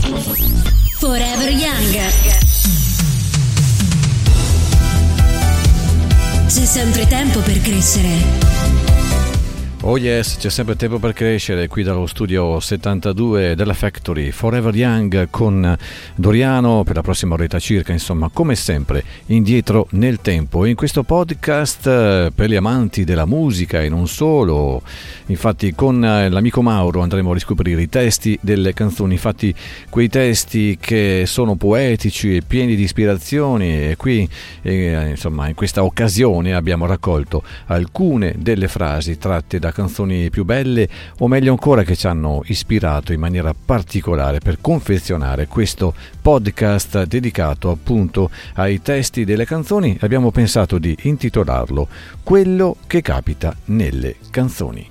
Forever Young. C'è sempre tempo per crescere. Oh yes, c'è sempre tempo per crescere qui dallo studio 72 della Factory. Forever Young con Doriano per la prossima oretta circa, insomma, come sempre indietro nel tempo. E in questo podcast per gli amanti della musica e non solo, infatti con l'amico Mauro andremo a riscoprire i testi delle canzoni, infatti quei testi che sono poetici e pieni di ispirazioni, e qui insomma in questa occasione abbiamo raccolto alcune delle frasi tratte da canzoni più belle, o meglio ancora che ci hanno ispirato in maniera particolare per confezionare questo podcast dedicato appunto ai testi delle canzoni. Abbiamo pensato di intitolarlo Quello che capita nelle canzoni.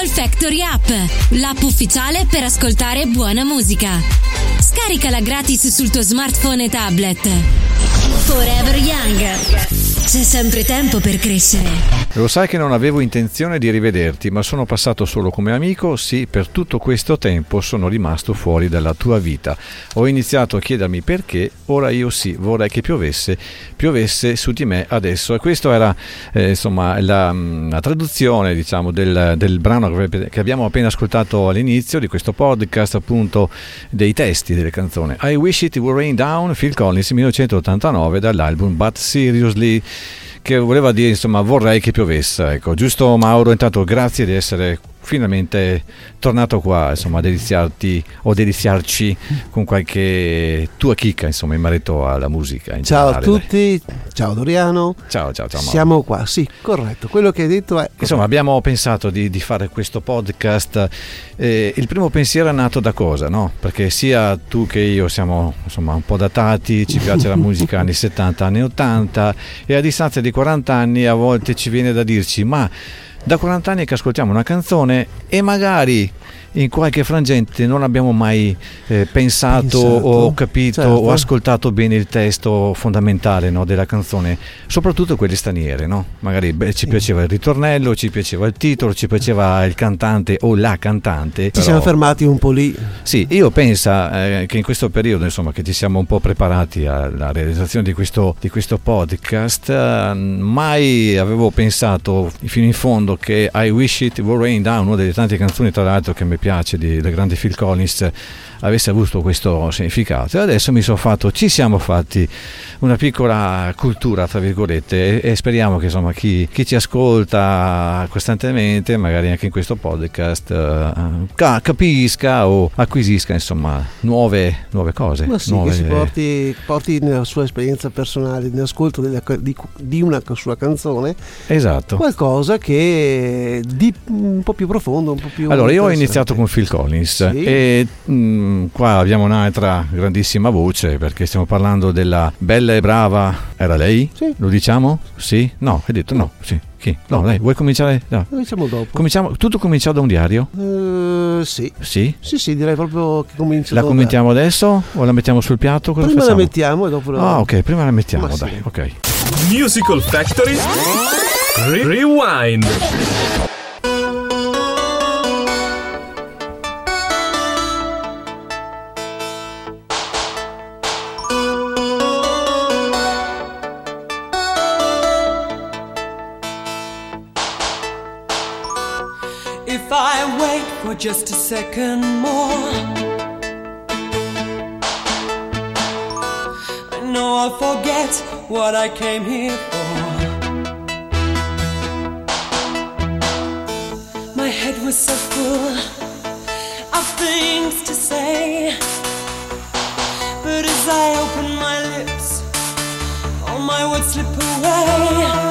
Factory App, l'app ufficiale per ascoltare buona musica. Scaricala gratis sul tuo smartphone e tablet. Forever Young. C'è sempre tempo per crescere. Lo sai che non avevo intenzione di rivederti, ma sono passato solo come amico. Sì, per tutto questo tempo sono rimasto fuori dalla tua vita. Ho iniziato a chiedermi perché, ora io sì, vorrei che piovesse su di me adesso. E questo era la traduzione, diciamo, del brano che abbiamo appena ascoltato all'inizio di questo podcast, appunto, dei testi delle canzoni. I Wish It Would Rain Down, Phil Collins, 1989, dall'album But Seriously, che voleva dire, insomma, vorrei che piovesse, ecco. Giusto, Mauro? Intanto grazie di essere finalmente tornato qua, insomma, a deliziarci con qualche tua chicca, insomma, in merito alla musica in ciao generale. A tutti, ciao Doriano. Ciao Mauro. Siamo qua, sì, corretto, quello che hai detto è corretto. Insomma, abbiamo pensato di fare questo podcast. Il primo pensiero è nato da cosa, no? Perché sia tu che io siamo, insomma, un po' datati, ci piace la musica anni 70, anni 80, e a distanza di 40 anni a volte ci viene da dirci: ma da 40 anni che ascoltiamo una canzone e magari in qualche frangente non abbiamo mai pensato o capito, certo, o ascoltato bene il testo fondamentale, no, della canzone, soprattutto quelle straniere, no? Magari ci piaceva il ritornello, ci piaceva il titolo, ci piaceva il cantante o la cantante. Ci siamo fermati un po' lì. Sì, io penso che in questo periodo, insomma, che ci siamo un po' preparati alla realizzazione di questo podcast, mai avevo pensato fino in fondo che I Wish It Would Rain Down, una delle tante canzoni tra l'altro che mi piace del grande Phil Collins, avesse avuto questo significato. E adesso ci siamo fatti una piccola cultura, tra virgolette, e speriamo che, insomma, chi ci ascolta costantemente, magari anche in questo podcast, capisca o acquisisca, insomma, nuove cose. Ma sì, che si porti nella sua esperienza personale, nell'ascolto di una sua canzone, esatto, qualcosa che di un po' più profondo, un po' più. Allora, io ho iniziato con Phil Collins, sì, e qua abbiamo un'altra grandissima voce, perché stiamo parlando della bella e brava. Era lei? Sì. Lo diciamo? Sì? No, hai detto no? Sì. Chi? No, dai, vuoi cominciare? No. Lo diciamo dopo. Tutto comincia da un diario? Sì. Sì? Sì, direi proprio che comincia. La commentiamo adesso o la mettiamo sul piatto? Cosa prima facciamo? La mettiamo e dopo Ah, ok, prima la mettiamo, ma dai, sì. ok. Musical Factory Rewind. If I wait for just a second more, I know I'll forget what I came here for. My head was so full of things to say, but as I open my lips, all my words slip away.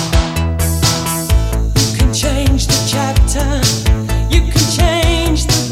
You can change the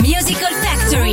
Musical Factory.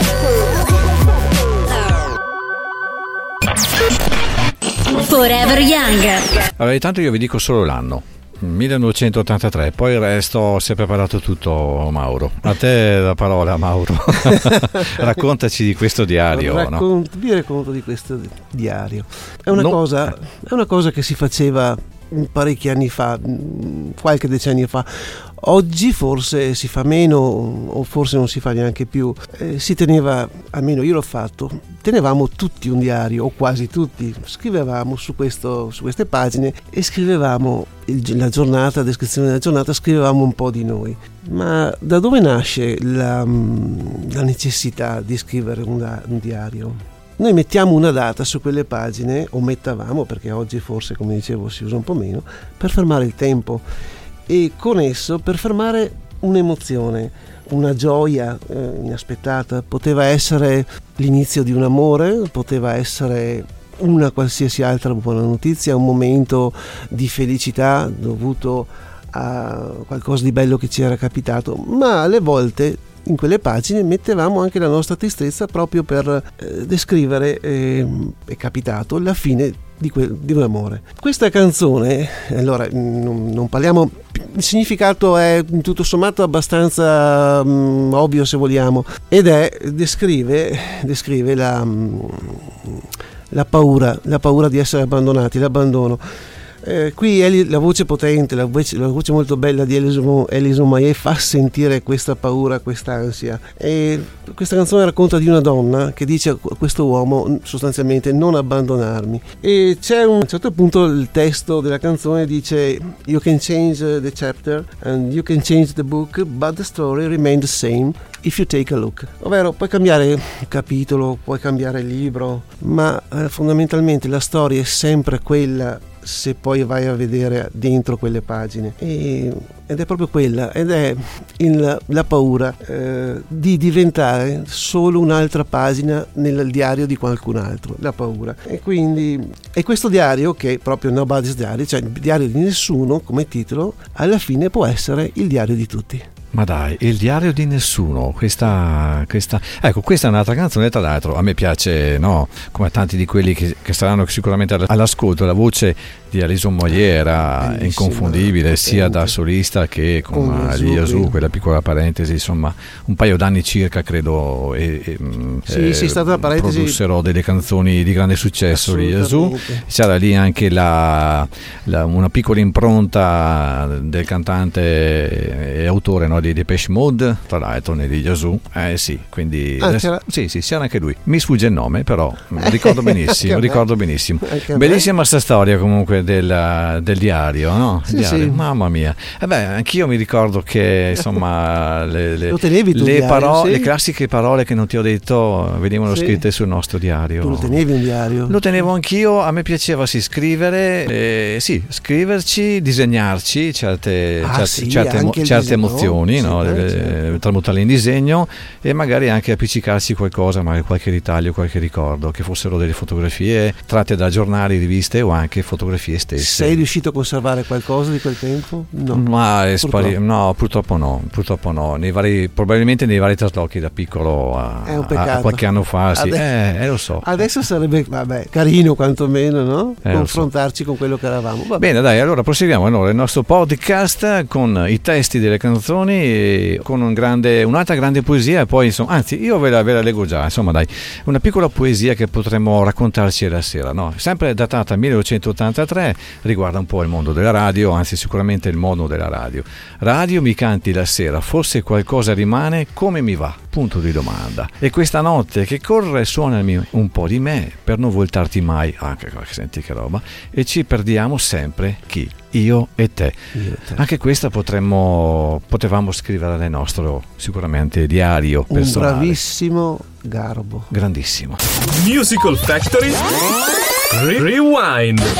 Forever Young. Allora, intanto io vi dico solo l'anno. 1983, poi il resto si è preparato tutto Mauro. A te la parola, Mauro. Raccontaci di questo diario. Vi racconto di questo diario. È una cosa che si faceva parecchi anni fa, qualche decennio fa. Oggi forse si fa meno, o forse non si fa neanche più. Si teneva, almeno io l'ho fatto, tenevamo tutti un diario, o quasi tutti. Scrivevamo su queste pagine e scrivevamo la giornata, la descrizione della giornata, scrivevamo un po' di noi. Ma da dove nasce la necessità di scrivere un diario? Noi mettiamo una data su quelle pagine, o mettavamo, perché oggi forse, come dicevo, si usa un po' meno, per fermare il tempo, e con esso per fermare un'emozione, una gioia inaspettata. Poteva essere l'inizio di un amore, poteva essere una qualsiasi altra buona notizia, un momento di felicità dovuto a qualcosa di bello che ci era capitato, ma alle volte in quelle pagine mettevamo anche la nostra tristezza, proprio per descrivere, è capitato, la fine di un amore. Questa canzone, allora non parliamo, il significato è tutto sommato abbastanza ovvio, se vogliamo, ed descrive la paura di essere abbandonati, l'abbandono. Qui la voce potente, la voce molto bella di Alison Moyet fa sentire questa paura, questa ansia, e questa canzone racconta di una donna che dice a questo uomo sostanzialmente: non abbandonarmi. E c'è a un certo punto il testo della canzone dice: you can change the chapter and you can change the book, but the story remains the same if you take a look. Ovvero, puoi cambiare il capitolo, puoi cambiare il libro, ma fondamentalmente la storia è sempre quella, se poi vai a vedere dentro quelle pagine, ed è proprio quella, ed è la paura di diventare solo un'altra pagina nel diario di qualcun altro, la paura. E quindi questo diario, che è proprio Nobody's Diary, cioè il diario di nessuno come titolo, alla fine può essere il diario di tutti. Ma dai, il diario di nessuno, questa è un'altra canzone, tra l'altro a me piace, no? Come tanti di quelli che saranno sicuramente all'ascolto. La voce di Alison Moyet era inconfondibile, sia da solista che con gli Yazoo, quella piccola parentesi, insomma, un paio d'anni circa credo, sì, è stata una parentesi, produssero delle canzoni di grande successo gli Yazoo. C'era lì anche una piccola impronta del cantante e autore, no, di Depeche Mode, tra l'altro negli Yazoo. Sì, quindi sì, c'era anche lui. Mi sfugge il nome, però ricordo benissimo. Bellissima sta storia comunque del diario, no? Sì, sì. Mamma mia. Anch'io mi ricordo che insomma lo tenevi tu le parole, sì? Le classiche parole che non ti ho detto venivano scritte sul nostro diario. Tu lo tenevi un diario? Lo tenevo anch'io, a me piaceva scrivere, scriverci, disegnarci certe emozioni, no? Certo. Tramutarle in disegno e magari anche appiccicarsi qualcosa, magari qualche ritaglio, qualche ricordo, che fossero delle fotografie tratte da giornali, riviste o anche fotografie stesse. Sei riuscito a conservare qualcosa di quel tempo? No. Ma no, purtroppo no. Probabilmente nei vari traslochi da piccolo a qualche anno fa. Sì. Lo so. Adesso sarebbe carino quantomeno, no? Confrontarci con quello che eravamo. Bene, dai, allora proseguiamo il nostro podcast con i testi delle canzoni, con un'altra grande poesia, e poi insomma, anzi io ve la leggo già, insomma, dai, una piccola poesia che potremmo raccontarci la sera, no? Sempre datata 1983, riguarda un po' il mondo della radio, anzi sicuramente il mondo della radio. Radio mi canti la sera, forse qualcosa rimane, come mi va? Punto di domanda. E questa notte che corre suonami un po' di me per non voltarti mai, anche senti che roba, e ci perdiamo sempre chi? Io e te. Anche questa potevamo scrivere nel nostro sicuramente diario personale. Un bravissimo Garbo. Grandissimo. Musical Factory Rewind.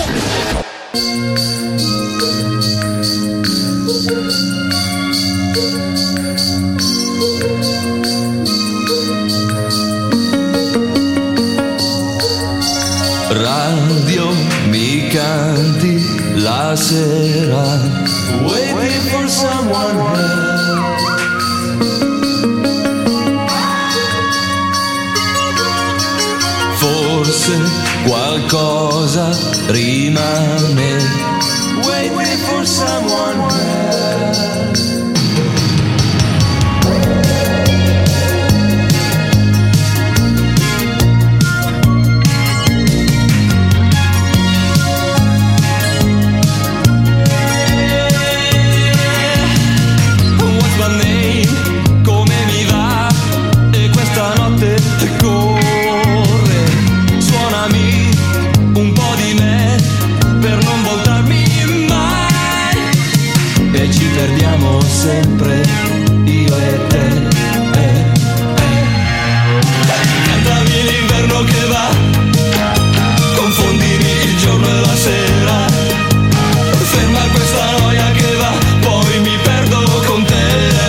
Radio mi canti la sera, waiting for someone else. prima me. Waiting for someone else. Sempre io e te, Cantami l'inverno che va, confondimi il giorno e la sera, ferma questa noia che va, poi mi perdo con te.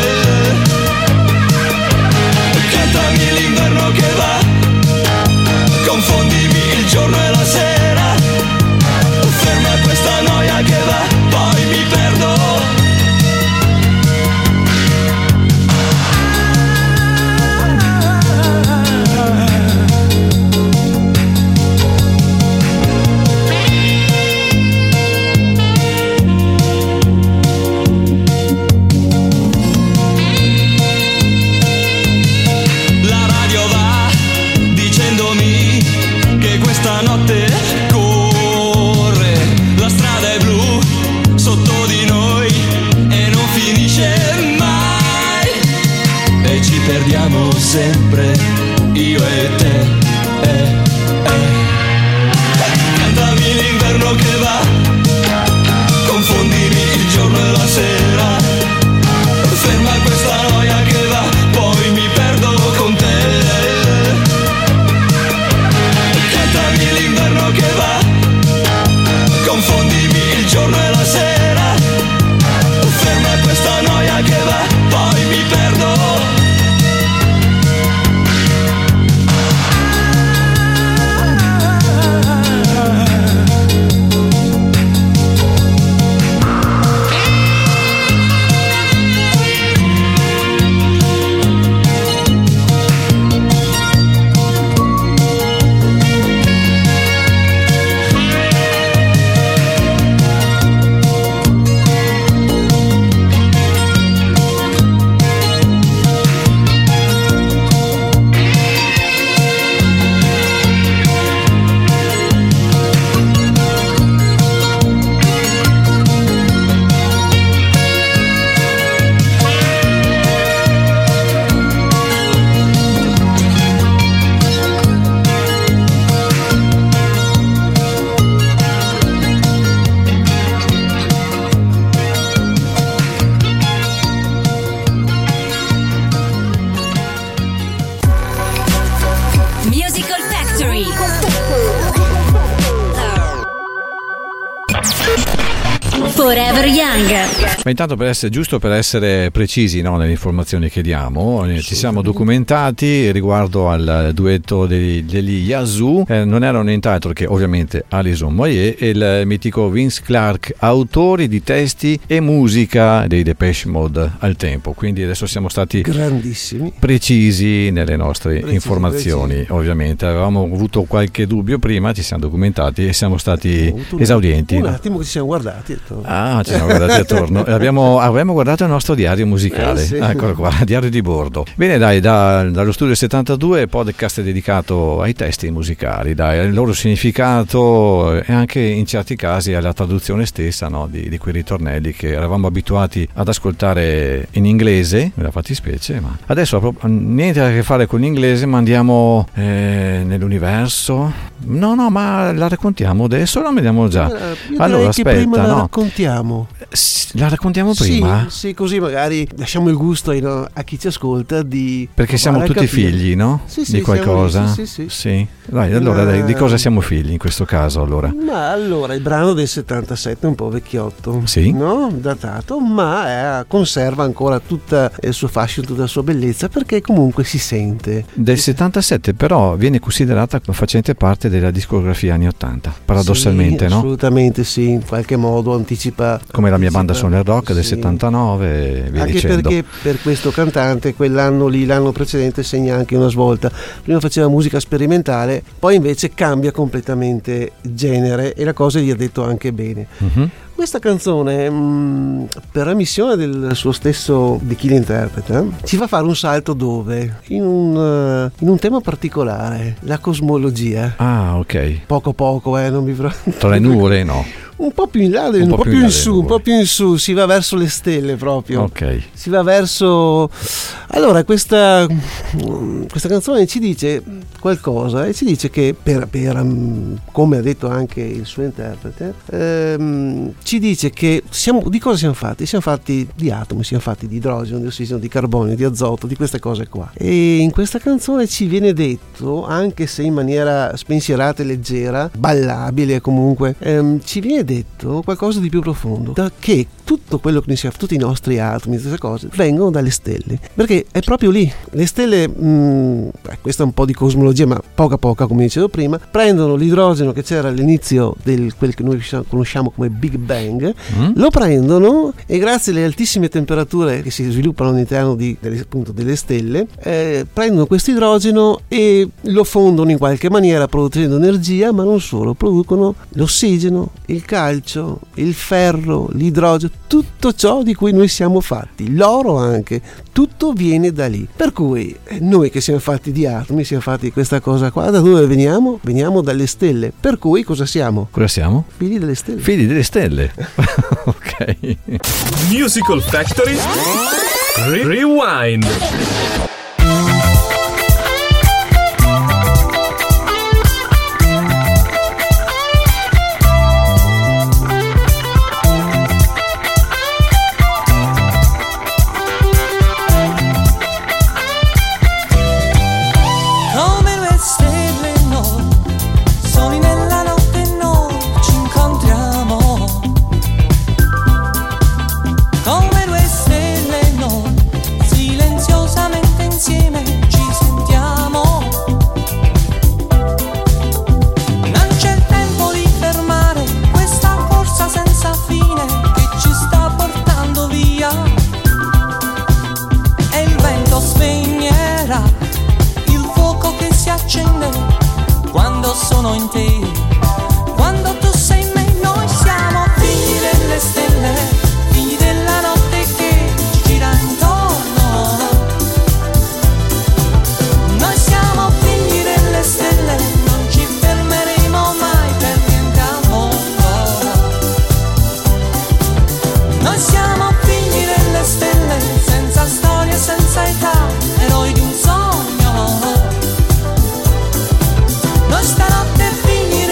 Cantami l'inverno che va, confondimi il giorno e la sera, ferma questa noia che va, poi mi perdo. Notte corre, la strada è blu sotto di noi e non finisce mai, e ci perdiamo sempre io e te, Cantami l'inverno che va, confondimi il giorno e la sera, ferma questa noia che va, poi mi perdo con te. L'inverno che va, confondimi il giorno e la sera, ferma questa noia che va, poi mi perdo. Forever Young. Ma intanto, per essere precisi, no, nelle informazioni che diamo, ci siamo documentati riguardo al duetto degli Yazoo. Non erano nient'altro che ovviamente Alison Moyet e il mitico Vince Clarke, autori di testi e musica dei Depeche Mode al tempo. Quindi adesso siamo stati grandissimi, precisi nelle nostre informazioni. Ovviamente avevamo avuto qualche dubbio prima, ci siamo documentati e siamo stati esaurienti. Un attimo che ci siamo guardati attorno. Ci siamo guardati attorno. Abbiamo guardato il nostro diario musicale, sì. Eccolo qua, diario di bordo. Bene, dai, dallo studio 72, podcast dedicato ai testi musicali, dai, al loro significato e anche in certi casi alla traduzione stessa, no, di quei ritornelli che eravamo abituati ad ascoltare in inglese, nella fattispecie, ma adesso niente a che fare con l'inglese, ma andiamo nell'universo. No, ma la raccontiamo adesso o la vediamo già? Allora, aspetta, prima la no. raccontiamo. La raccontiamo prima? Sì, così magari lasciamo il gusto a chi ci ascolta di... Perché siamo tutti figli, no? Sì, di qualcosa? Sì. Dai, allora di cosa siamo figli in questo caso, allora? Ma allora, il brano del 77 è un po' vecchiotto, sì, no? Datato, ma conserva ancora tutto il suo fascino, tutta la sua bellezza, perché comunque si sente. Del 77 però viene considerata facente parte della discografia anni 80, paradossalmente, sì, no? Assolutamente sì, in qualche modo anticipa come la mia banda suona il rock del 79 e via anche dicendo. Perché per questo cantante quell'anno lì, l'anno precedente, segna anche una svolta. Prima faceva musica sperimentale, poi invece cambia completamente genere e la cosa gli ha detto anche bene. Questa canzone, per ammissione del suo stesso, di chi l'interpreta, ci fa fare un salto dove? In un tema particolare, la cosmologia. Ah, ok. Poco, non mi Tra le nuvole, no. Un po' più in là, un po' più in su, un po' più in su, si va verso le stelle proprio. Ok. Si va verso. Allora, questa canzone ci dice qualcosa e ci dice che come ha detto anche il suo interprete, ci dice che di cosa siamo fatti? Siamo fatti di atomi, siamo fatti di idrogeno, di ossigeno, di carbonio, di azoto, di queste cose qua. E in questa canzone ci viene detto, anche se in maniera spensierata e leggera, ballabile comunque, ci viene detto qualcosa di più profondo, che tutto quello che noi siamo, tutti i nostri atomi, queste cose, vengono dalle stelle, perché è proprio lì. Le stelle, questa è un po' di cosmologia, ma poca, come dicevo prima, prendono l'idrogeno che c'era all'inizio del quel che noi conosciamo come Big Bang, lo prendono e grazie alle altissime temperature che si sviluppano all'interno delle stelle, prendono questo idrogeno e lo fondono in qualche maniera producendo energia, ma non solo, producono l'ossigeno, il calcio, il ferro, l'idrogeno, tutto ciò di cui noi siamo fatti, l'oro anche, tutto viene da lì. Per cui noi che siamo fatti di atomi, siamo fatti di questa cosa qua, da dove veniamo? Veniamo dalle stelle. Per cui cosa siamo? Cosa siamo? Figli delle stelle. Figli delle stelle. Ok. Musical Factory Rewind. Come due stelle noi, silenziosamente insieme ci sentiamo. Non c'è il tempo di fermare questa corsa senza fine che ci sta portando via. E il vento spegnerà il fuoco che si accende quando sono in te, quando tu sei in me. Noi siamo figli delle stelle, figli della notte che ci gira intorno. Noi siamo figli delle stelle, non ci fermeremo mai per niente al mondo. Noi siamo figli delle stelle, senza storia, senza età, eroi di un sogno. Noi stanotte figli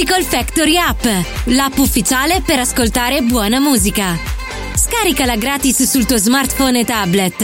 Musical Factory App, l'app ufficiale per ascoltare buona musica. Scaricala gratis sul tuo smartphone e tablet.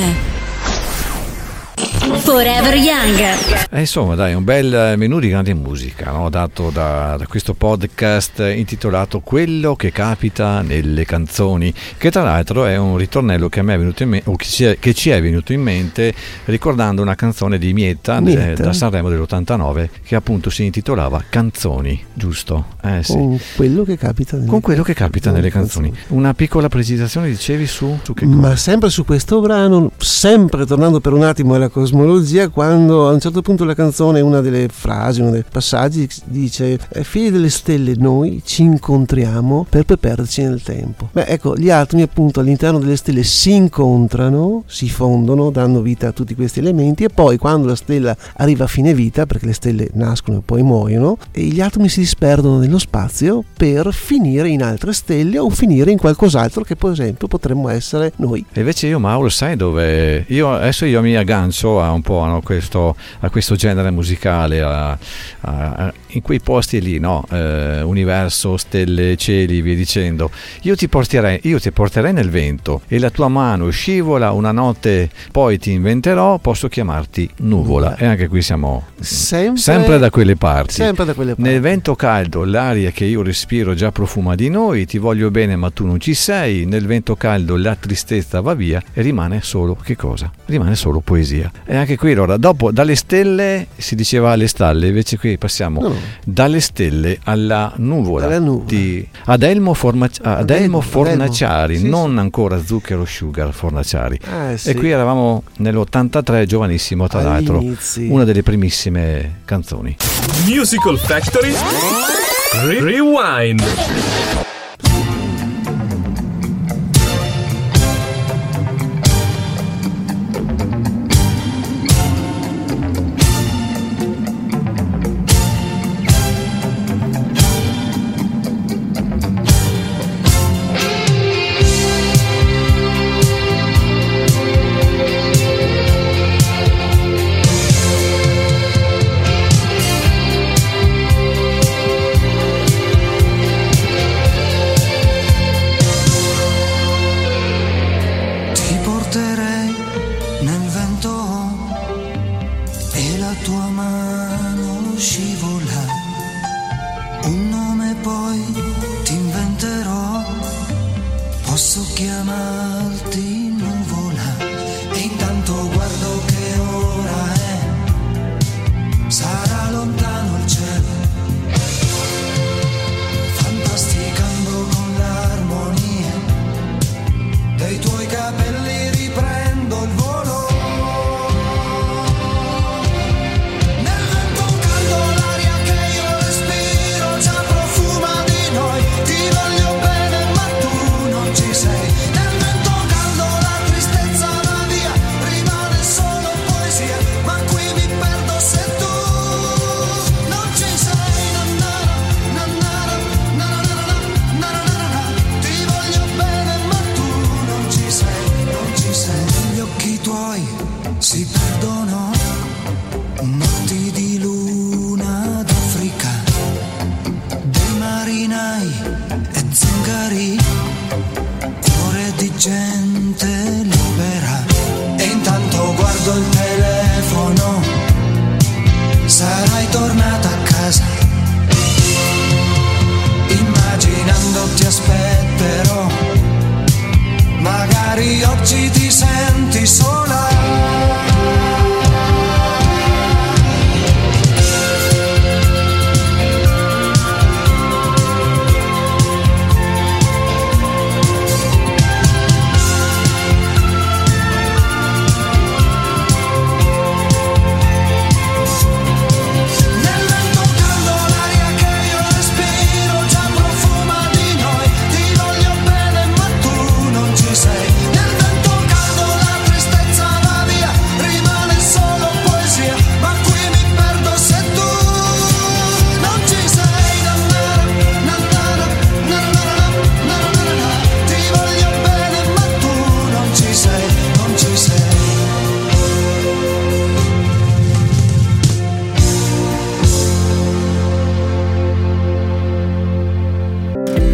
Forever Young. Insomma, dai, un bel menù di grande musica, no? Dato da questo podcast intitolato Quello che capita nelle canzoni, che tra l'altro è un ritornello che a me è venuto in mente, o che ci è venuto in mente ricordando una canzone di Mietta. Da Sanremo dell'89, che appunto si intitolava Canzoni, giusto? Sì. Con quello che capita nelle canzoni. Una piccola precisazione dicevi su che cosa? Ma sempre su questo brano, sempre tornando per un attimo alla cosmologia, quando a un certo punto la canzone, una delle frasi, uno dei passaggi dice: figli delle stelle, noi ci incontriamo per perderci nel tempo. Beh, ecco, gli atomi appunto all'interno delle stelle si incontrano, si fondono, danno vita a tutti questi elementi, e poi quando la stella arriva a fine vita, perché le stelle nascono e poi muoiono, e gli atomi si disperdono nello spazio per finire in altre stelle o finire in qualcos'altro che per esempio potremmo essere noi. E invece io, Mauro, sai dove? Io mi aggancio a un po' a questo genere musicale, in quei posti lì, no? Universo, stelle, cieli, via dicendo. Io ti porterei nel vento, e la tua mano scivola una notte, poi ti inventerò, posso chiamarti nuvola. E anche qui siamo sempre da quelle parti. Nel vento caldo, l'aria che io respiro già profuma di noi, ti voglio bene ma tu non ci sei. Nel vento caldo la tristezza va via e rimane solo che cosa? Rimane solo poesia. E anche qui allora, dopo dalle stelle si diceva alle stalle, invece qui passiamo dalle stelle alla nuvola. Di Adelmo Fornaciari, sì, non ancora Zucchero Sugar Fornaciari. Sì. E qui eravamo nell'83, giovanissimo tra l'altro, una delle primissime canzoni. Musical Factory Rewind.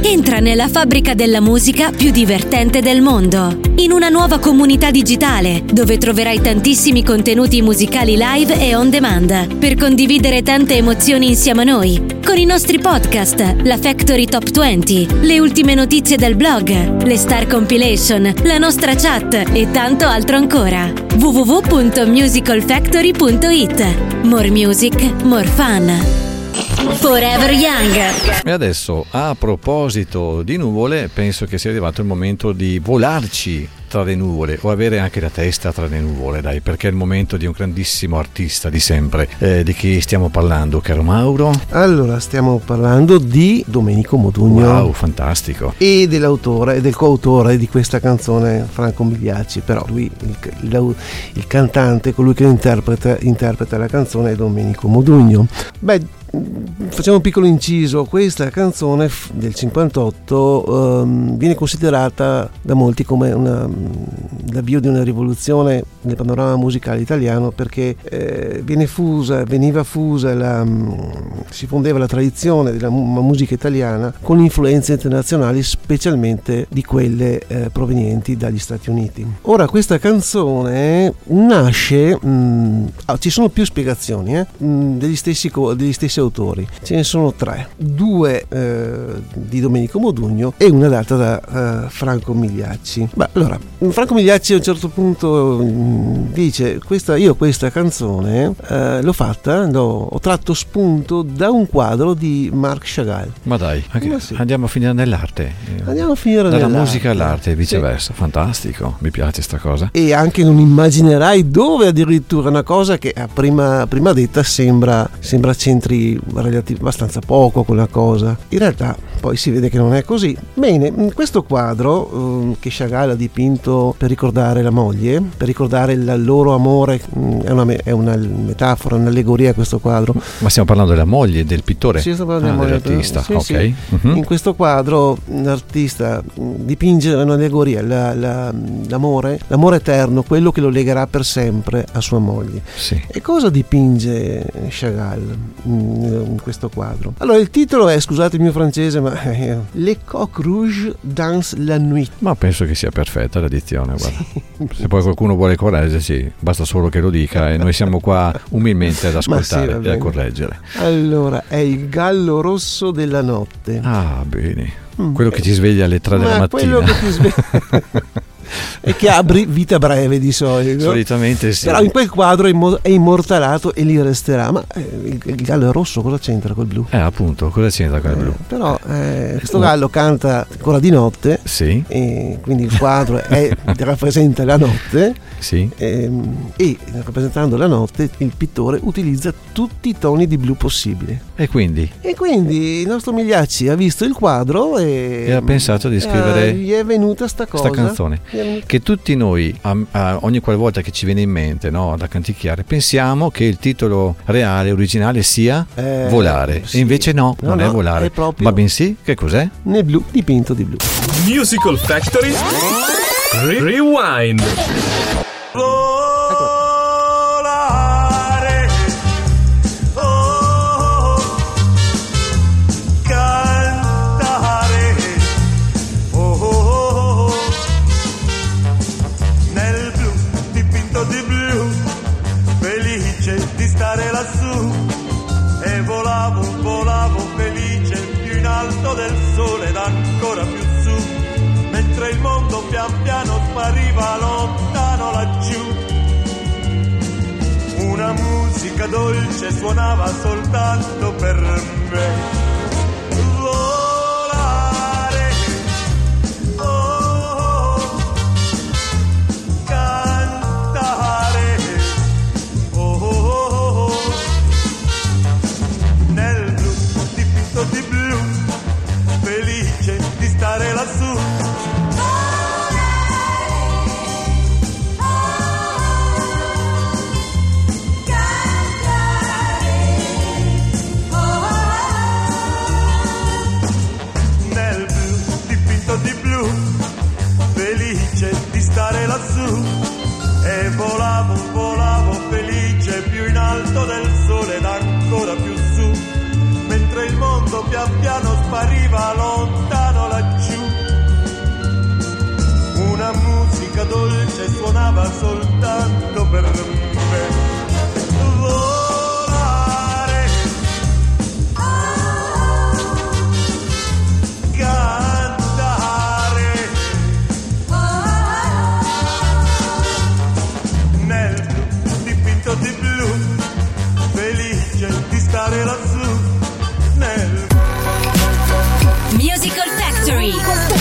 Entra nella fabbrica della musica più divertente del mondo, in una nuova comunità digitale dove troverai tantissimi contenuti musicali live e on demand per condividere tante emozioni insieme a noi, con i nostri podcast, la Factory Top 20, le ultime notizie del blog, le Star Compilation, la nostra chat e tanto altro ancora. www.musicalfactory.it. More music, more fun. Forever Young. E adesso, a proposito di nuvole, penso che sia arrivato il momento di volarci tra le nuvole o avere anche la testa tra le nuvole, dai, perché è il momento di un grandissimo artista di sempre. Di chi stiamo parlando, caro Mauro? Allora, stiamo parlando di Domenico Modugno. Wow, fantastico. E dell'autore e del coautore di questa canzone, Franco Migliacci, però lui, il cantante, colui che interpreta la canzone, è Domenico Modugno. Beh, facciamo un piccolo inciso. Questa canzone del 58 viene considerata da molti come l'avvio di una rivoluzione nel panorama musicale italiano, perché si fondeva la tradizione della musica italiana con influenze internazionali, specialmente di quelle provenienti dagli Stati Uniti. Ora, questa canzone nasce, ci sono più spiegazioni degli stessi autori, ce ne sono 3, 2 di Domenico Modugno e una data da Franco Migliacci. Allora, Franco Migliacci a un certo punto dice: questa canzone l'ho fatta, ho tratto spunto da un quadro di Marc Chagall. Ma dai, sì. Andiamo a finire nell'arte. Dalla musica all'arte e viceversa. Sì. Fantastico, mi piace sta cosa. E anche non immaginerai dove, addirittura, una cosa che a prima detta sembra c'entri abbastanza poco con la cosa. In realtà poi si vede che non è così. Bene, questo quadro che Chagall ha dipinto per ricordare la moglie, per ricordare il loro amore, è una metafora, un'allegoria questo quadro. Ma stiamo parlando della moglie del pittore? Sì, stiamo parlando dell'artista. Sì, ok. Sì. Uh-huh. In questo quadro l'artista dipinge un'allegoria, l'amore eterno, quello che lo legherà per sempre a sua moglie. Sì. E cosa dipinge Chagall in questo quadro? Allora, il titolo è, scusate il mio francese, ma Le Coq Rouge dans la nuit. Ma penso che sia perfetta l'edizione, guarda. Sì. Se poi qualcuno vuole correggersi, basta solo che lo dica e noi siamo qua umilmente ad ascoltare e a correggere. Allora, è il gallo rosso della notte. Ah, bene. Quello che ci sveglia alle 3 della mattina. Quello che ti sveglia e che ha vita breve di solito. Solitamente sì. Però in quel quadro è immortalato e lì resterà. Ma il gallo rosso cosa c'entra col blu? Appunto, cosa c'entra con il blu? Però questo gallo canta ancora di notte. Sì. E quindi il quadro rappresenta la notte. Sì. E rappresentando la notte, il pittore utilizza tutti i toni di blu possibili. E quindi il nostro Migliacci ha visto il quadro e ha pensato di scrivere. Gli è venuta sta canzone. Che tutti noi, ogni qualvolta che ci viene in mente, no, da canticchiare, pensiamo che il titolo reale, originale sia Volare. Sì. E invece non è Volare, è proprio ma bensì, che cos'è? Nel blu, dipinto di blu. Musical Factory Rewind. Volare, cantare, nel blu, dipinto di blu, felice di stare lassù, e volavo felice più in alto del sole ed ancora più su, mentre il mondo pian piano spariva lontano laggiù. Una musica dolce suonava soltanto per me. Volare, cantare, nel blu, dipinto di blu, felice di stare lassù. Lassù, e volavo felice più in alto del sole ed ancora più su, mentre il mondo pian piano spariva lontano suonava soltanto per me. Volare, cantare nel blu dipinto di blu, felice di stare lassù nel Musical Factory.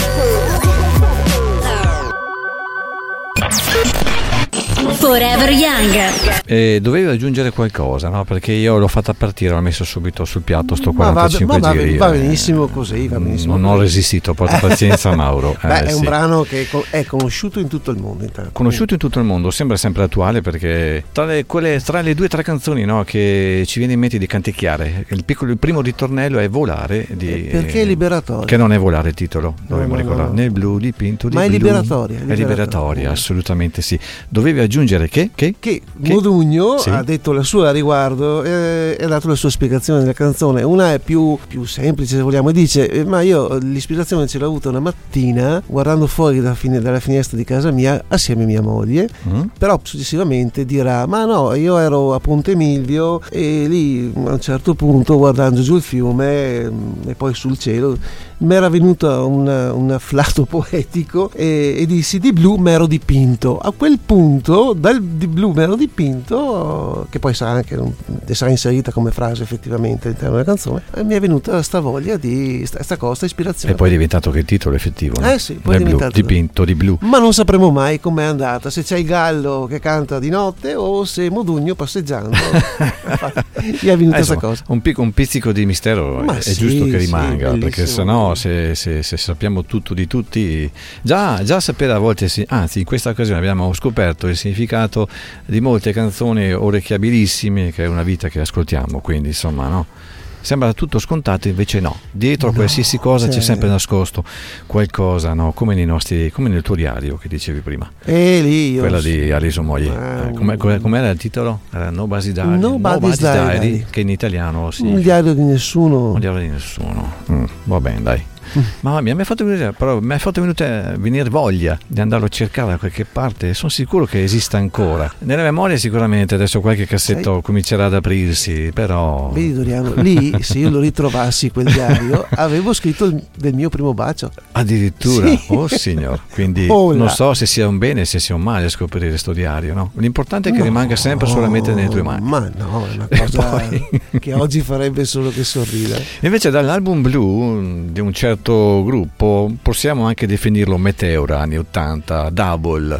Forever Young. E dovevi aggiungere qualcosa, no? Perché io l'ho fatta partire, l'ho messo subito sul piatto sto 45 giri. Va benissimo così, va benissimo. Non ho resistito, porta pazienza Mauro. Beh, è un brano che è conosciuto in tutto il mondo. Conosciuto in tutto il mondo, sembra sempre attuale perché tra le 2 o 3 canzoni, no, che ci viene in mente di canticchiare, il primo ritornello è Volare perché è liberatoria. Che non è Volare il titolo, dovremmo ricordare. No. Nel blu dipinto di ma blu. È liberatoria. È liberatoria, assolutamente sì. Dovevi aggiungere che Modugno sì, ha detto la sua a riguardo e ha dato la sua spiegazione della canzone. Una è più semplice, se vogliamo, e dice: ma io l'ispirazione ce l'ho avuta una mattina guardando fuori dalla finestra di casa mia assieme a mia moglie, però successivamente dirà: ma no, io ero a Ponte Milvio e lì a un certo punto, guardando giù il fiume e poi sul cielo, mi era venuto un afflato poetico e dissi: di blu m'ero dipinto. A quel punto, di blu m'ero dipinto, che poi sarà inserita come frase effettivamente all'interno della canzone, mi è venuta sta voglia di sta ispirazione. E poi è diventato che il titolo effettivo, no? Sì, poi è diventato dipinto di blu. Ma non sapremo mai com'è andata, se c'è il gallo che canta di notte o se Modugno passeggiando gli è venuta questa cosa. Un pizzico di mistero è giusto che rimanga, perché sennò se sappiamo tutto di tutti, già sapere a volte, anzi in questa occasione abbiamo scoperto il significato di molte canzoni orecchiabilissime, che è una vita che ascoltiamo, quindi insomma, no? Sembra tutto scontato, invece no, dietro a qualsiasi cosa c'è sempre nascosto qualcosa, no? Come nel tuo diario che dicevi prima, quella di Alison Moyet. Com'era il titolo? Era Nobody's Diary, che in italiano un diario di nessuno. Un diario di nessuno. Va bene, dai. Mamma mia, mi ha fatto venire voglia di andarlo a cercare da qualche parte. Sono sicuro che esista ancora nella memoria, sicuramente adesso qualche cassetto comincerà ad aprirsi, però vedi Doriano, lì se io lo ritrovassi quel diario avevo scritto del mio primo bacio addirittura. Sì. Oh signor, quindi non so se sia un bene, se sia un male scoprire sto diario, no? L'importante è che rimanga sempre solamente nelle tue mani. Ma no, è una cosa che oggi farebbe solo che sorridere. Invece dall'album Blue di un certo gruppo, possiamo anche definirlo Meteora anni 80, Double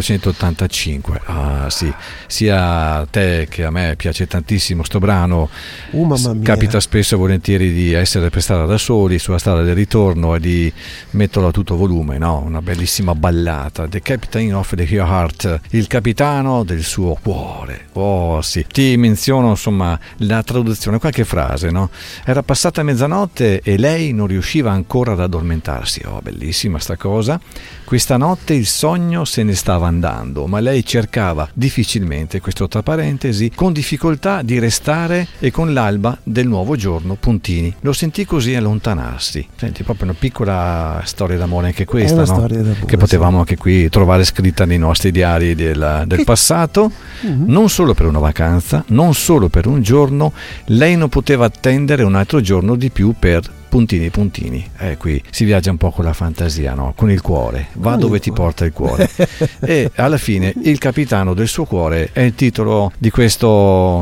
1985. Sì, sia a te che a me piace tantissimo sto brano. Mamma mia. Capita spesso e volentieri di essere per strada da soli sulla strada del ritorno e di metterlo a tutto volume, no? Una bellissima ballata, The Captain of the Your Heart, il capitano del suo cuore. Oh sì, ti menziono insomma la traduzione, qualche frase, no? Era passata mezzanotte e lei non riusciva ancora ad addormentarsi. Oh, bellissima sta cosa. Questa notte il sogno se ne stava andando, ma lei cercava difficilmente, questo tra parentesi, con difficoltà di restare, e con l'alba del nuovo giorno, puntini. Lo sentì così allontanarsi. Senti, proprio una piccola storia d'amore anche questa, no? Che potevamo anche qui trovare scritta nei nostri diari del passato. Non solo per una vacanza, non solo per un giorno, lei non poteva attendere un altro giorno di più per puntini. Qui si viaggia un po' con la fantasia, no? Con il cuore, va dove ti porta il cuore. E alla fine il capitano del suo cuore è il titolo di questo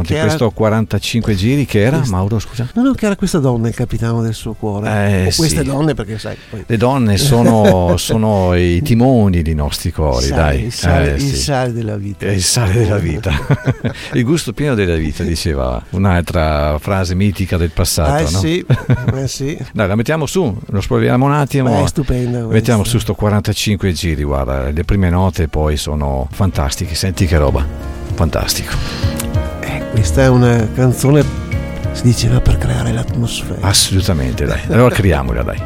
45 giri, che era Mauro, scusa? No, che era questa donna il capitano del suo cuore. O queste donne, perché sai poi... le donne sono i timoni dei nostri cuori, dai. Il sale della vita. Il sale della vita. Il gusto pieno della vita, diceva un'altra frase mitica del passato, no? Sì. Dai, la mettiamo su, lo proviamo un attimo. È stupenda. Mettiamo su sto 45 giri, guarda, le prime note poi sono fantastiche, senti che roba, fantastico. Questa è una canzone, si diceva, per creare l'atmosfera. Assolutamente, dai, allora creiamola, dai.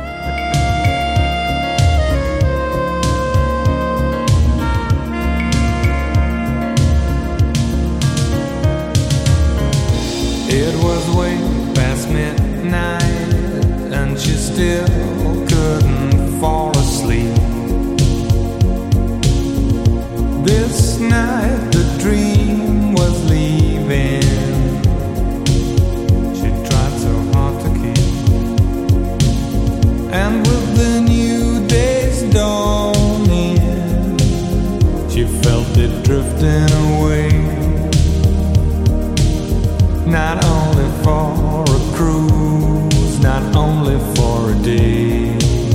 It was way past midnight and she still couldn't fall asleep. This And with the new day's dawning, she felt it drifting away. Not only for a cruise, not only for a day.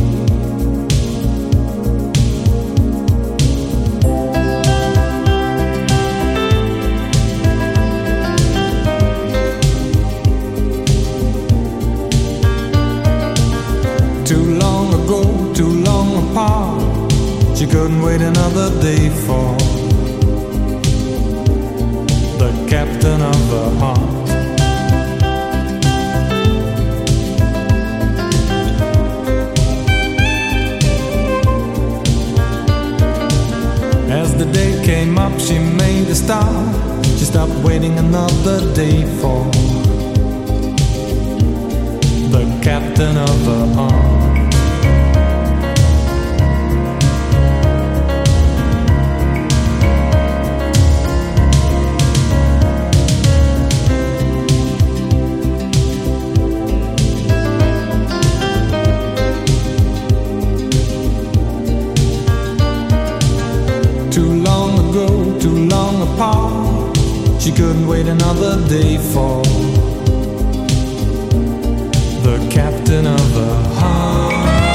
Too long ago, too long apart, she couldn't wait another day for the captain of her heart. As the day came up, she made a start. She stopped waiting another day for the captain of her heart. Too long apart, she couldn't wait another day for the captain of her heart.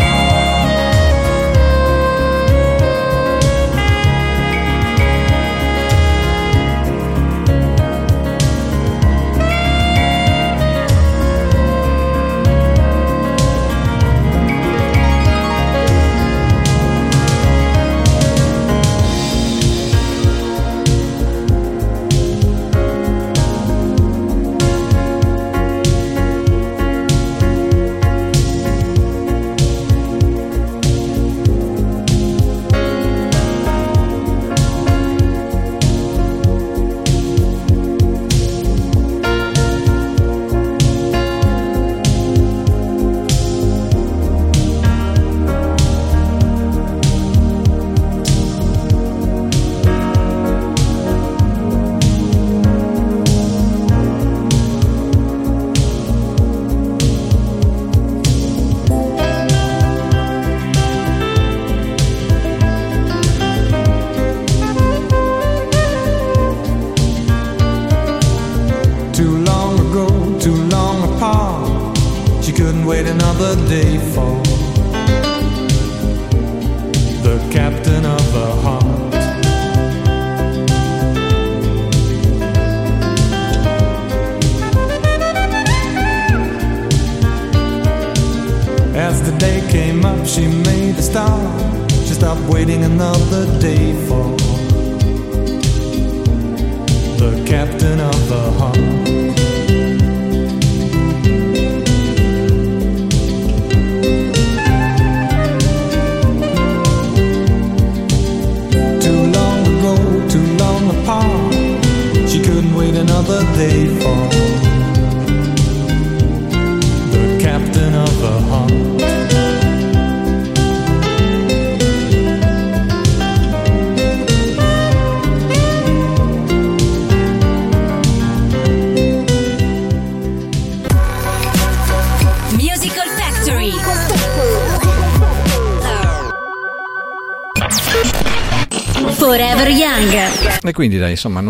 Forever Young. E quindi dai, insomma,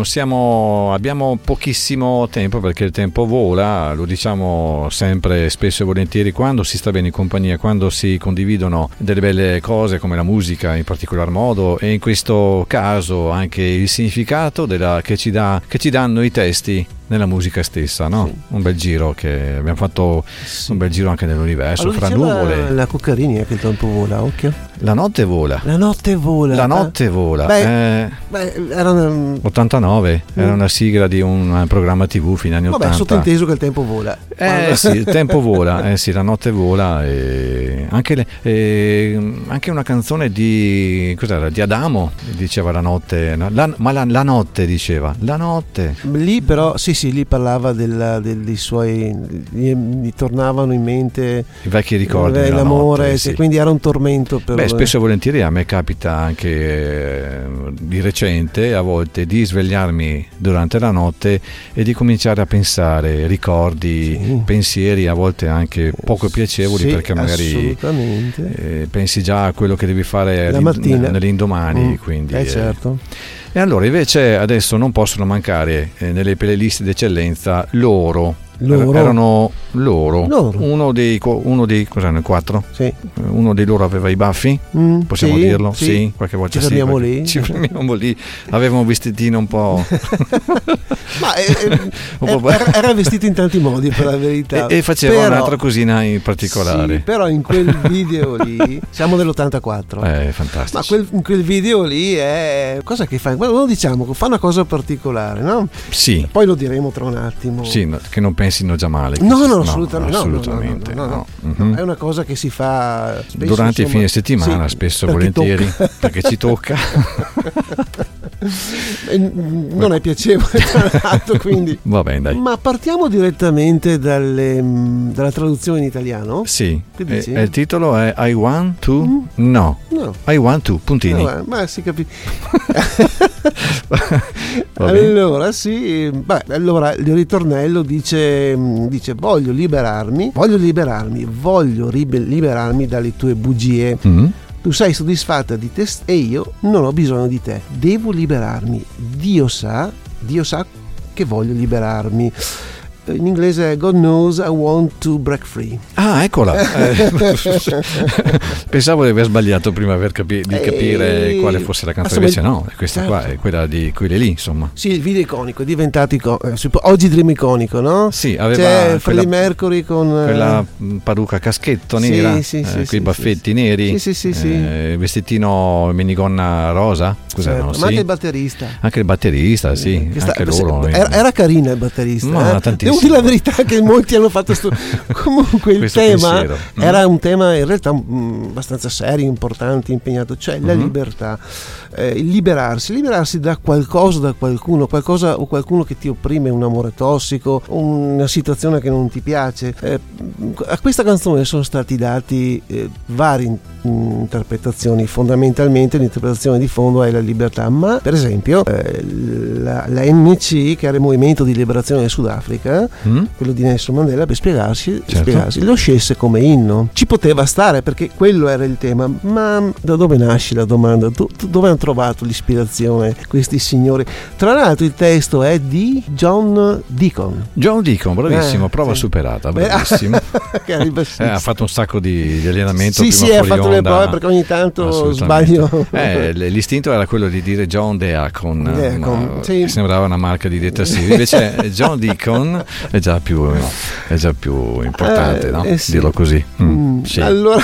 abbiamo pochissimo tempo, perché il tempo vola, lo diciamo sempre, spesso e volentieri, quando si sta bene in compagnia, quando si condividono delle belle cose come la musica in particolar modo, e in questo caso anche il significato che ci danno i testi nella musica stessa, no? Sì. Un bel giro che abbiamo fatto, sì. Un bel giro anche nell'universo, allora, fra nuvole. La Cuccarini è che il tempo vola, occhio. La notte vola. La notte vola. La notte vola. Era 89, era una sigla di un programma TV fine anni 80. Vabbè, sottinteso che il tempo vola. Sì, il tempo vola, sì, la notte vola, e anche una canzone di Adamo diceva la notte, la notte diceva, la notte. Lì però sì, lì parlava dei suoi, gli tornavano in mente i vecchi ricordi, l'amore, notte, sì. Quindi era un tormento per spesso e volentieri a me capita anche di recente, a volte, di svegliarmi durante la notte e di cominciare a pensare ricordi, sì. Pensieri a volte anche poco piacevoli, sì, perché magari assolutamente. Pensi già a quello che devi fare la mattina, nell'indomani, quindi certo. E allora invece adesso non possono mancare nelle playlist d'eccellenza loro. Erano loro. Uno dei cos'erano, 4? Sì. Uno dei loro aveva i baffi, possiamo dirlo? Sì, qualche volta ci fermiamo lì. Ci fermiamo lì. Aveva un vestitino un po'. Ma era vestito in tanti modi, per la verità. E faceva un'altra cosina in particolare. Sì, però in quel video lì siamo dell'84. Fantastico. Ma in quel video lì è cosa che fa? Guarda, lo diciamo, fa una cosa particolare, no? Sì. Poi lo diremo tra un attimo. Sì, che non pensino già male. No, assolutamente. No. È una cosa che si fa spesso, durante i fine settimana, spesso e volentieri, perché ci tocca. Non è piacevole, tra l'altro, quindi. Va bene, dai. Ma partiamo direttamente dalla traduzione in italiano. Sì. Che dici? Il titolo è I want to. No. I want to. Puntini. Ma si capisce. Allora sì, allora il ritornello dice voglio liberarmi dalle tue bugie. Tu sei soddisfatta di te e io non ho bisogno di te, devo liberarmi. Dio sa che voglio liberarmi. In inglese God knows I want to break free. Ah, eccola. Pensavo di aver sbagliato prima di capire quale fosse la canzone, invece no, questa qua è quella di quelle lì, insomma. Sì, il video iconico è diventato oggi Dream iconico, no? Sì, aveva c'è Freddie Mercury con quella parrucca a caschetto nera, quei baffetti neri, vestitino minigonna rosa, certo, ma anche il batterista. Anche il batterista, sì, anche loro. Era carina il batterista. Ma tantissimo. Devo dire la verità che molti hanno fatto comunque il tema era un tema in realtà abbastanza serio, importante, impegnato, cioè la libertà, liberarsi da qualcosa, da qualcuno o qualcuno che ti opprime, un amore tossico, una situazione che non ti piace. A questa canzone sono stati dati varie interpretazioni. Fondamentalmente l'interpretazione di fondo è la libertà, ma per esempio la MC, che era il Movimento di Liberazione del Sudafrica, quello di Nelson Mandela, per spiegarsi lo scelse come inno. Ci poteva stare perché quello era il tema, ma da dove nasce la domanda? Dove hanno trovato l'ispirazione questi signori? Tra l'altro il testo è di John Deacon, bravissimo, prova superata, bravissimo. Ha fatto un sacco di allenamento. Sì, ha fatto le prove perché ogni tanto sbaglio. L'istinto era quello di dire John Deacon, che sembrava una marca di detersivi, invece John Deacon è già più importante, no? Sì. Dirlo così. Sì. Allora,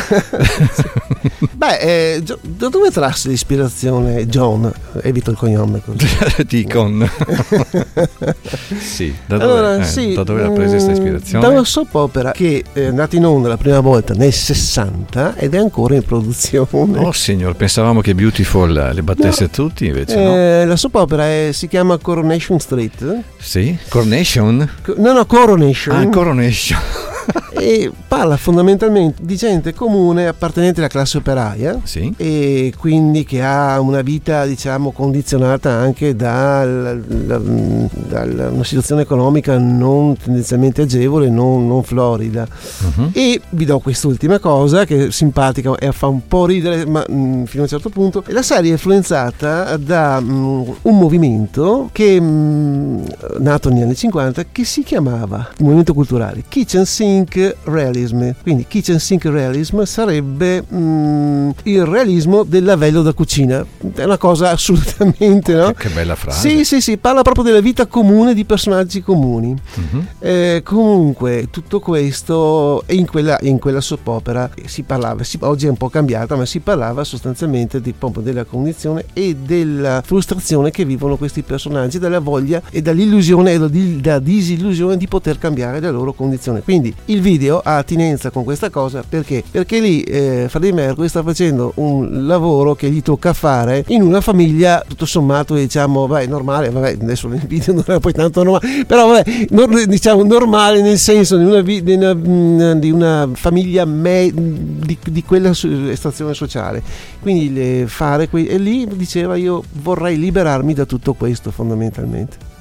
da dove trasse l'ispirazione John? Evito il cognome così. Deacon. Sì, da dove ha preso questa ispirazione? Da una soap opera che è andata in onda la prima volta nel 60 ed è ancora in produzione. Oh signor, pensavamo che Beautiful le battesse tutti, invece no. La soap opera si chiama Coronation Street. Sì, Coronation? No, Coronation. Ah, Coronation. E parla fondamentalmente di gente comune appartenente alla classe operaia, sì, e quindi che ha una vita, diciamo, condizionata anche da una situazione economica non tendenzialmente agevole, non florida. E vi do quest'ultima cosa che è simpatica e fa un po' ridere, ma fino a un certo punto. La serie è influenzata da un movimento che nato negli anni 50, che si chiamava movimento culturale Kitchen Sink Realism. Quindi Kitchen Sink Realism sarebbe il realismo del lavello da cucina. È una cosa assolutamente, no? Che bella frase. Sì, parla proprio della vita comune di personaggi comuni. Comunque tutto questo in quella soap opera si parlava, oggi è un po' cambiata, ma si parlava sostanzialmente proprio della condizione e della frustrazione che vivono questi personaggi, dalla voglia e dall'illusione e da disillusione di poter cambiare la loro condizione. Quindi il video ha attinenza con questa cosa perché lì Freddie Mercury sta facendo un lavoro che gli tocca fare in una famiglia tutto sommato, diciamo, normale, adesso il video non era poi tanto normale, però diciamo normale nel senso di una famiglia di quella estrazione sociale. Quindi e lì diceva: io vorrei liberarmi da tutto questo, fondamentalmente.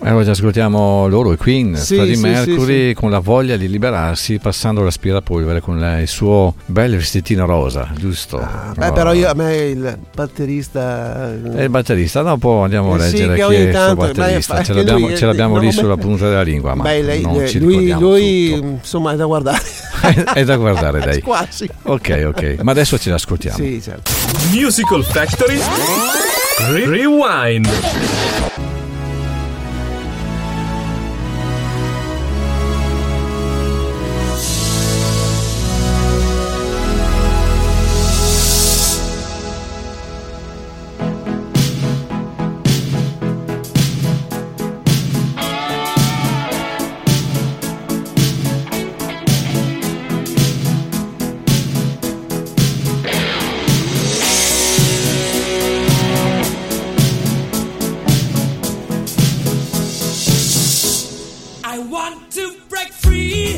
Allora ascoltiamo loro, i Queen, Sì, Freddie sì, Mercury, sì. con la voglia di liberarsi, passando l'aspirapolvere con il suo bel vestitino rosa, giusto? Però a me il batterista... È il batterista, dopo andiamo a sì, leggere che chi ogni è il suo tanto- batterista, beh, ce l'abbiamo, lui- ce l'abbiamo no, lì beh- sulla punta della lingua, ma Beh, non ci lui ricordiamo tutto. insomma è da guardare. È da guardare, dai. Quasi. Ok, ma adesso ce l'ascoltiamo. Sì, certo. Musical Factory Rewind. I want to break free.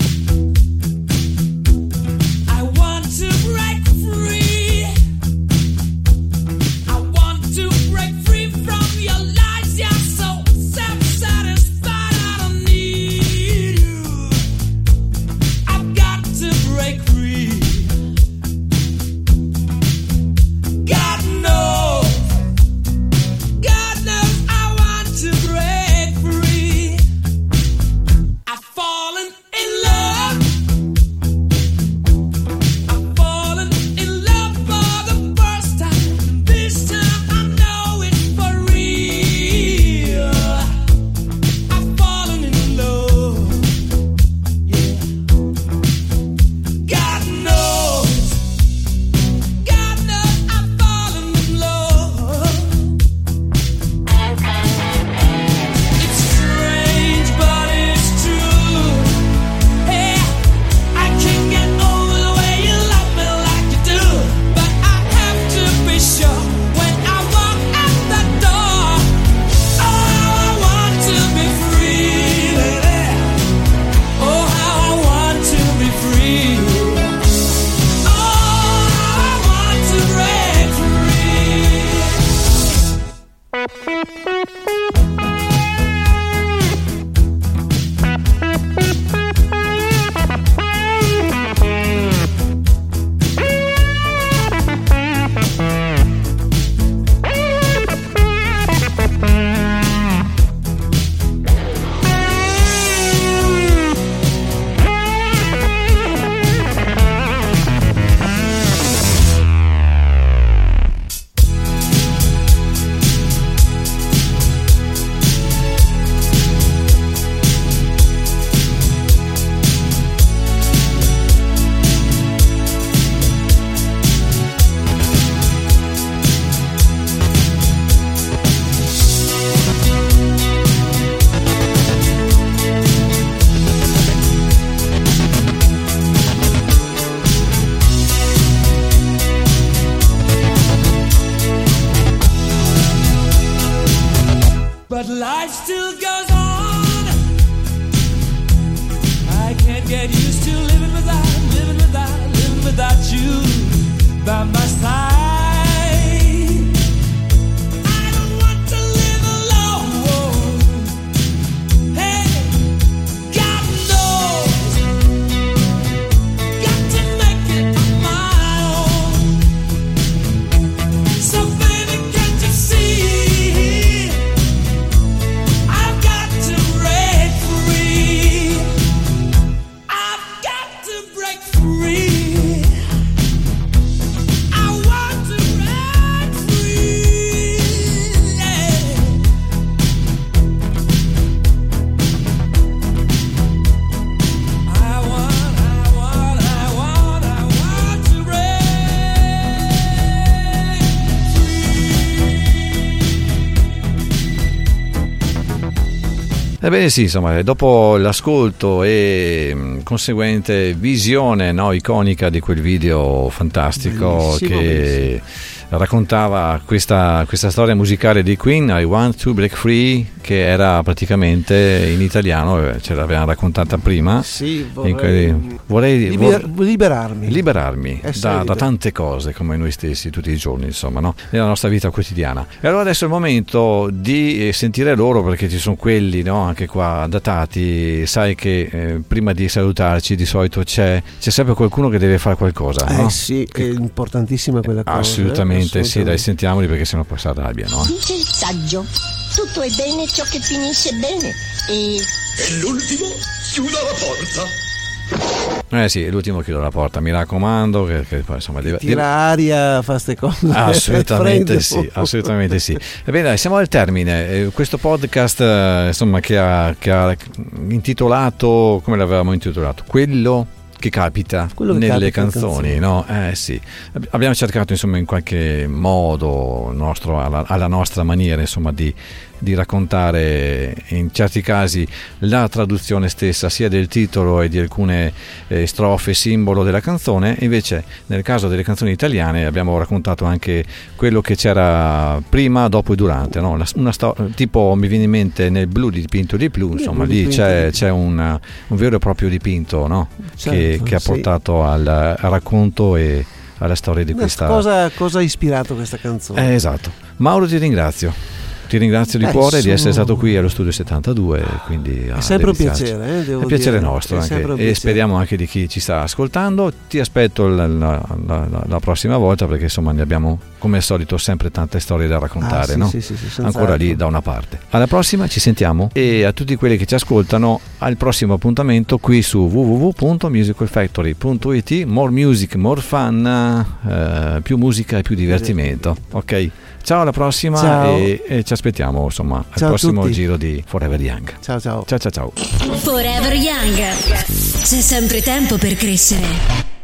I want to break free. I want to break free from your lies. You're so self-satisfied. I don't need you. I've got to break free. God knows I want to break free. I've fallen in love. I've fallen in love for the first time. This time I know it's for real. I've fallen in love. Yeah. God knows I've fallen in love. It's strange, but it's true. Hey, I can't get over the way you love me like you do. But I have to be sure when I walk out the door. Oh, how I want to be free, baby. Oh, how I want to be free. Oh, how I want to break free. But life still goes on. I can't get used to living without you by my side. I don't want to live alone. Hey, God knows, got to make it on my own. So baby, can't you see? I've got to break free. I've got to break free. I want to break free. Yeah. I want to break Ebbene sì, insomma, dopo l'ascolto e conseguente visione, no, iconica di quel video fantastico Bellissimo, che raccontava questa storia musicale di Queen, I Want to Break Free, che era praticamente in italiano, ce l'avevamo raccontata prima. Sì, vorrei liberarmi da tante cose, come noi stessi tutti i giorni, insomma, no? Nella nostra vita quotidiana. E allora adesso è il momento di sentire loro, perché ci sono quelli, no, anche qua datati. Sai che prima di salutarci di solito c'è sempre qualcuno che deve fare qualcosa, no? Sì, è importantissima quella cosa. Assolutamente sì, dai, sentiamoli, perché sennò poi si arrabbiano. Dice il saggio: tutto è bene ciò che finisce bene. E l'ultimo chiuda la porta. Sì, l'ultimo chiudo la porta, mi raccomando, che poi insomma tira aria, fa ste cose. Assolutamente sì, assolutamente sì. Ebbene, dai, siamo al termine. Questo podcast, insomma, che ha intitolato, come l'avevamo intitolato? Quello che capita nelle canzoni, no? Sì, abbiamo cercato, insomma, in qualche modo alla nostra maniera, insomma, di raccontare in certi casi la traduzione stessa sia del titolo e di alcune strofe simbolo della canzone. Invece nel caso delle canzoni italiane abbiamo raccontato anche quello che c'era prima, dopo e durante, no? Tipo mi viene in mente nel Blu dipinto di Blu, insomma, lì c'è un vero e proprio dipinto, no? Certo, che ha portato al racconto e alla storia di questa cosa ha ispirato questa canzone. Esatto. Mauro, ti ringrazio di cuore di essere stato qui allo Studio 72, quindi è sempre un piacere, è un piacere nostro anche, e speriamo anche di chi ci sta ascoltando. Ti aspetto la prossima volta, perché insomma ne abbiamo come al solito sempre tante storie da raccontare, no? Sì, ancora lì da una parte. Alla prossima, ci sentiamo, e a tutti quelli che ci ascoltano al prossimo appuntamento qui su www.musicalfactory.it. More music, more fun, più musica e più divertimento. Ok, ciao, alla prossima. E ci aspettiamo, insomma, al prossimo giro di Forever Young. Ciao. Forever Young, c'è sempre tempo per crescere.